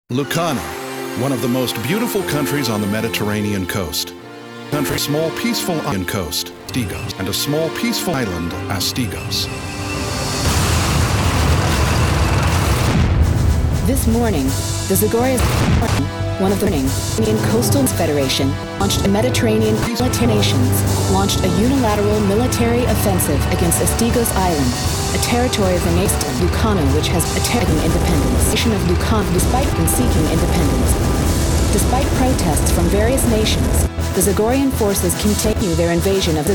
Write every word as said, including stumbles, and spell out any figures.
Lucano, one of the most beautiful countries on the Mediterranean coast. Country, small peaceful island coast, Stigos, and a small peaceful island, Astigos. This morning, the Zagorian, one of the Mediterranean Coastal Federation, launched a Mediterranean military nations, launched a unilateral military offensive against Astigos Island, a territory of the nation of Lucano which has attempted independence. The nation of Lucano, despite seeking independence. Despite protests from various nations, the Zagorian forces continue their invasion of the